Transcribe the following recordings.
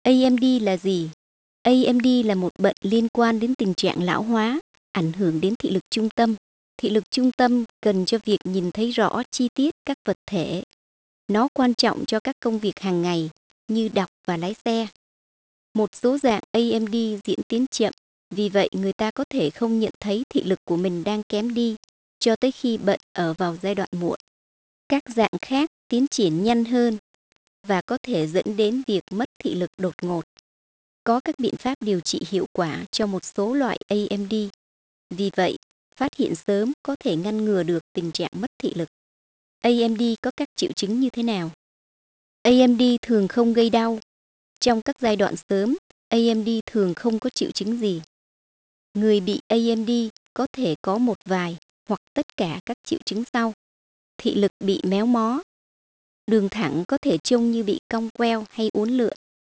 AMD là gì? AMD là một bệnh liên quan đến tình trạng lão hóa, ảnh hưởng đến thị lực trung tâm. Thị lực trung tâm cần cho việc nhìn thấy rõ chi tiết các vật thể. Nó quan trọng cho các công việc hàng ngày như đọc và lái xe. Một số dạng AMD diễn tiến chậm, vì vậy người ta có thể không nhận thấy thị lực của mình đang kém đi cho tới khi bệnh ở vào giai đoạn muộn. Các dạng khác tiến triển nhanh hơn và có thể dẫn đến việc mất thị lực đột ngột. Có các biện pháp điều trị hiệu quả cho một số loại AMD. Vì vậy, phát hiện sớm có thể ngăn ngừa được tình trạng mất thị lực. AMD có các triệu chứng như thế nào? AMD thường không gây đau. Trong các giai đoạn sớm, AMD thường không có triệu chứng gì. Người bị AMD có thể có một vài hoặc tất cả các triệu chứng sau. Thị lực bị méo mó. Đường thẳng có thể trông như bị cong queo hay uốn lượn.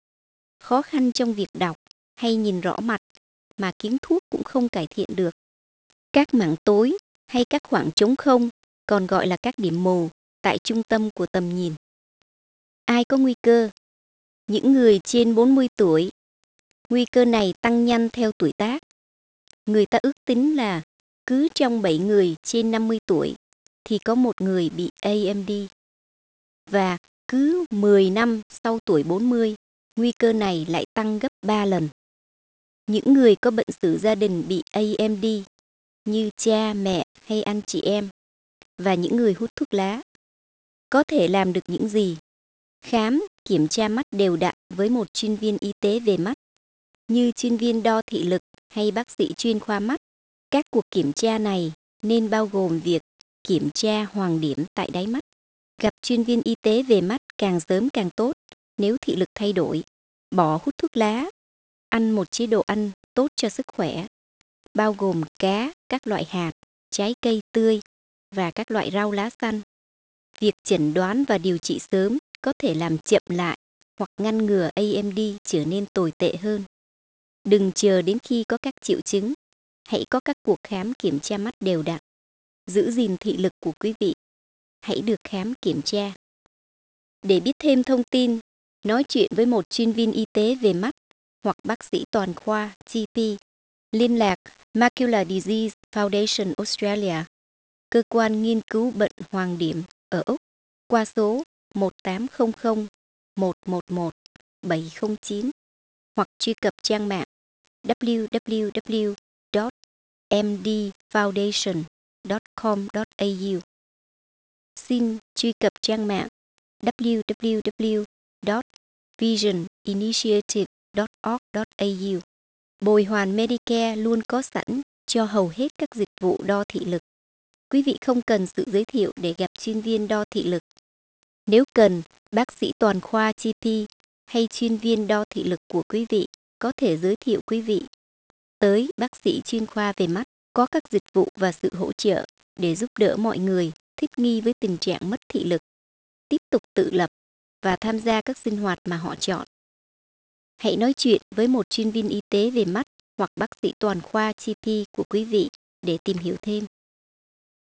Khó khăn trong việc đọc hay nhìn rõ mặt mà kiến thuốc cũng không cải thiện được. Các mảng tối hay các khoảng trống không, còn gọi là các điểm mù, tại trung tâm của tầm nhìn. Ai có nguy cơ? Những người trên 40 tuổi. Nguy cơ này tăng nhanh theo tuổi tác. Người ta ước tính là cứ trong 7 người trên 50 tuổi thì có một người bị AMD. Và cứ 10 năm sau tuổi 40, nguy cơ này lại tăng gấp 3 lần. Những người có bệnh sử gia đình bị AMD như cha, mẹ hay anh chị em và những người hút thuốc lá có thể làm được những gì? Khám, kiểm tra mắt đều đặn với một chuyên viên y tế về mắt như chuyên viên đo thị lực hay bác sĩ chuyên khoa mắt. Các cuộc kiểm tra này nên bao gồm việc kiểm tra hoàng điểm tại đáy mắt. Gặp chuyên viên y tế về mắt càng sớm càng tốt nếu thị lực thay đổi. Bỏ hút thuốc lá. Ăn một chế độ ăn tốt cho sức khỏe, bao gồm cá, các loại hạt, trái cây tươi và các loại rau lá xanh. Việc chẩn đoán và điều trị sớm có thể làm chậm lại hoặc ngăn ngừa AMD trở nên tồi tệ hơn. Đừng chờ đến khi có các triệu chứng. Hãy có các cuộc khám kiểm tra mắt đều đặn. Giữ gìn thị lực của quý vị. Hãy được khám kiểm tra. Để biết thêm thông tin, nói chuyện với một chuyên viên y tế về mắt hoặc bác sĩ toàn khoa GP. Liên lạc Macular Disease Foundation Australia, cơ quan nghiên cứu bệnh hoàng điểm ở Úc, qua số 1800 111 709 hoặc truy cập trang mạng www.mdfoundation.com.au. Xin truy cập trang mạng www.visioninitiative.org.au. Bồi hoàn Medicare luôn có sẵn cho hầu hết các dịch vụ đo thị lực. Quý vị không cần sự giới thiệu để gặp chuyên viên đo thị lực. Nếu cần, bác sĩ toàn khoa GP hay chuyên viên đo thị lực của quý vị có thể giới thiệu quý vị tới bác sĩ chuyên khoa về mắt, có các dịch vụ và sự hỗ trợ để giúp đỡ mọi người thích nghi với tình trạng mất thị lực, tiếp tục tự lập và tham gia các sinh hoạt mà họ chọn. Hãy nói chuyện với một chuyên viên y tế về mắt hoặc bác sĩ toàn khoa GP của quý vị để tìm hiểu thêm.